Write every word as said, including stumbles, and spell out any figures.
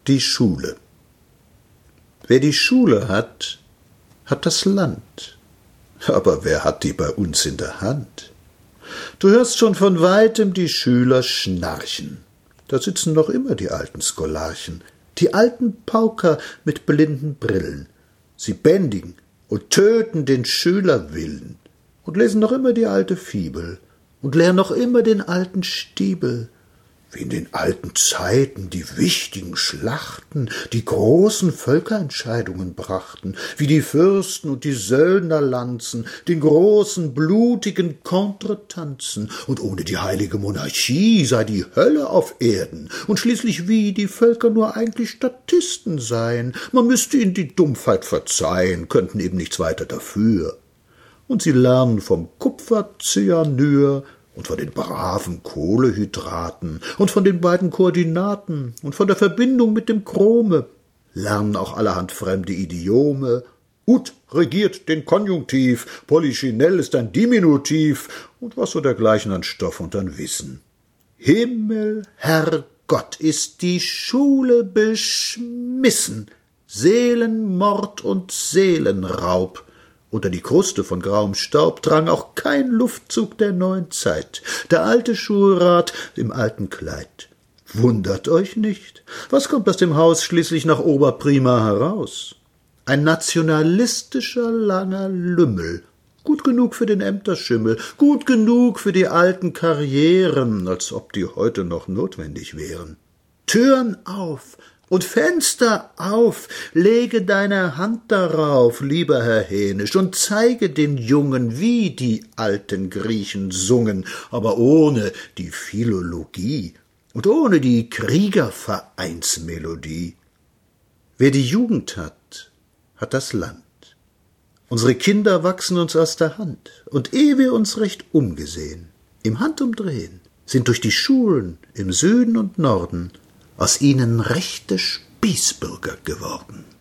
Die Schule. Wer die Schule hat, hat das Land. Aber wer hat die bei uns in der Hand? Du hörst schon von weitem die Schüler schnarchen. Da sitzen noch immer die alten Scholarchen, die alten Pauker mit blinden Brillen. Sie bändigen und töten den Schülerwillen und lesen noch immer die alte Fibel und lehren noch immer den alten Stiebel, wie in den alten Zeiten die wichtigen Schlachten die großen Völkerentscheidungen brachten, wie die Fürsten und die Söldnerlanzen den großen blutigen Contretanzen, und ohne die heilige Monarchie sei die Hölle auf Erden, und schließlich wie die Völker nur eigentlich Statisten seien, man müsste ihnen die Dumpfheit verzeihen, könnten eben nichts weiter dafür. Und sie lernen vom Kupfercyanur und von den braven Kohlehydraten und von den beiden Koordinaten und von der Verbindung mit dem Chrome, lernen auch allerhand fremde Idiome. Ut regiert den Konjunktiv, Polychinell ist ein Diminutiv und was so dergleichen an Stoff und an Wissen. Himmel, Herrgott, ist die Schule beschmissen, Seelenmord und Seelenraub. Unter die Kruste von grauem Staub drang auch kein Luftzug der neuen Zeit, der alte Schulrat im alten Kleid. Wundert euch nicht, was kommt aus dem Haus schließlich nach Oberprima heraus? Ein nationalistischer langer Lümmel, gut genug für den Ämterschimmel, gut genug für die alten Karrieren, als ob die heute noch notwendig wären. Türen auf und Fenster auf, lege deine Hand darauf, lieber Herr Hänisch, und zeige den Jungen, wie die alten Griechen sungen, aber ohne die Philologie und ohne die Kriegervereinsmelodie. Wer die Jugend hat, hat das Land. Unsere Kinder wachsen uns aus der Hand, und ehe wir uns recht umgesehen, im Handumdrehen, sind durch die Schulen im Süden und Norden aus ihnen rechte Spießbürger geworden.